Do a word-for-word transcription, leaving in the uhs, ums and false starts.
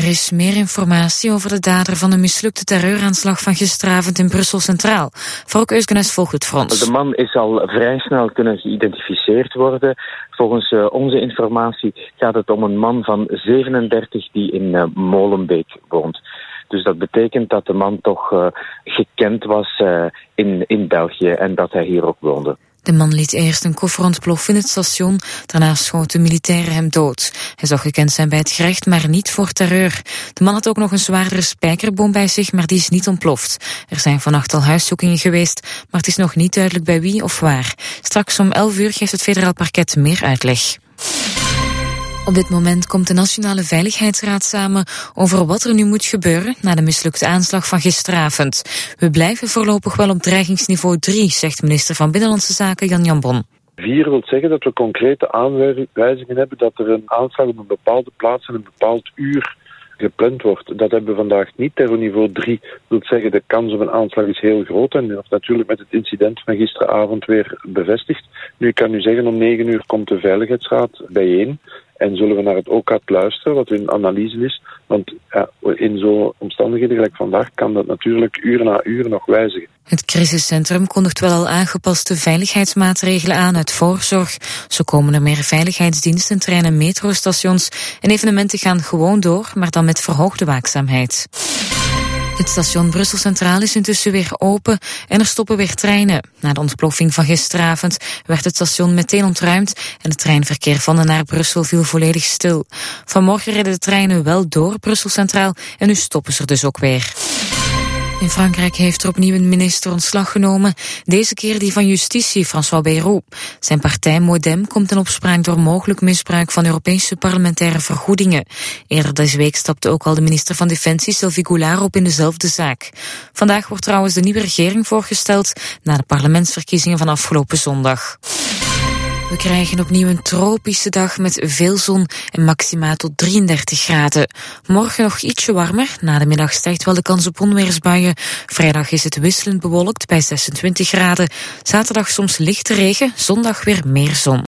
is meer informatie over de dader van de mislukte terreuraanslag van gisteravond in Brussel Centraal. Farouk Eusgenes volgt het front. De man is al vrij snel kunnen geïdentificeerd worden. Volgens uh, onze informatie gaat het om een man van zevenendertig die in uh, Molenbeek woont. Dus dat betekent dat de man toch uh, gekend was uh, in, in België en dat hij hier ook woonde. De man liet eerst een koffer ontploffen in het station, daarna schoten militairen hem dood. Hij zou gekend zijn bij het gerecht, maar niet voor terreur. De man had ook nog een zwaardere spijkerboom bij zich, maar die is niet ontploft. Er zijn vannacht al huiszoekingen geweest, maar het is nog niet duidelijk bij wie of waar. Straks om elf uur geeft het federaal parket meer uitleg. Op dit moment komt de Nationale Veiligheidsraad samen over wat er nu moet gebeuren na de mislukte aanslag van gisteravond. We blijven voorlopig wel op dreigingsniveau drie, zegt minister van Binnenlandse Zaken Jan Jambon. vier wil zeggen dat we concrete aanwijzingen hebben dat er een aanslag op een bepaalde plaats en een bepaald uur gepland wordt. Dat hebben we vandaag niet. Terror niveau drie wil zeggen de kans op een aanslag is heel groot en dat natuurlijk met het incident van gisteravond weer bevestigd. Nu, ik kan u zeggen, om negen uur komt de Veiligheidsraad bijeen. En zullen we naar het O C A D luisteren, wat hun analyse is. Want ja, in zo'n omstandigheden gelijk vandaag kan dat natuurlijk uur na uur nog wijzigen. Het crisiscentrum kondigt wel al aangepaste veiligheidsmaatregelen aan uit voorzorg. Zo komen er meer veiligheidsdiensten, treinen, metrostations en evenementen gaan gewoon door, maar dan met verhoogde waakzaamheid. Het station Brussel Centraal is intussen weer open en er stoppen weer treinen. Na de ontploffing van gisteravond werd het station meteen ontruimd en het treinverkeer van en naar Brussel viel volledig stil. Vanmorgen reden de treinen wel door Brussel Centraal en nu stoppen ze er dus ook weer. In Frankrijk heeft er opnieuw een minister ontslag genomen, deze keer die van Justitie, François Bayrou. Zijn partij Modem komt in opspraak door mogelijk misbruik van Europese parlementaire vergoedingen. Eerder deze week stapte ook al de minister van Defensie, Sylvie Goulard, op in dezelfde zaak. Vandaag wordt trouwens de nieuwe regering voorgesteld na de parlementsverkiezingen van afgelopen zondag. We krijgen opnieuw een tropische dag met veel zon en maxima tot drieëndertig graden. Morgen nog ietsje warmer, na de middag stijgt wel de kans op onweersbuien. Vrijdag is het wisselend bewolkt bij zesentwintig graden. Zaterdag soms lichte regen, zondag weer meer zon.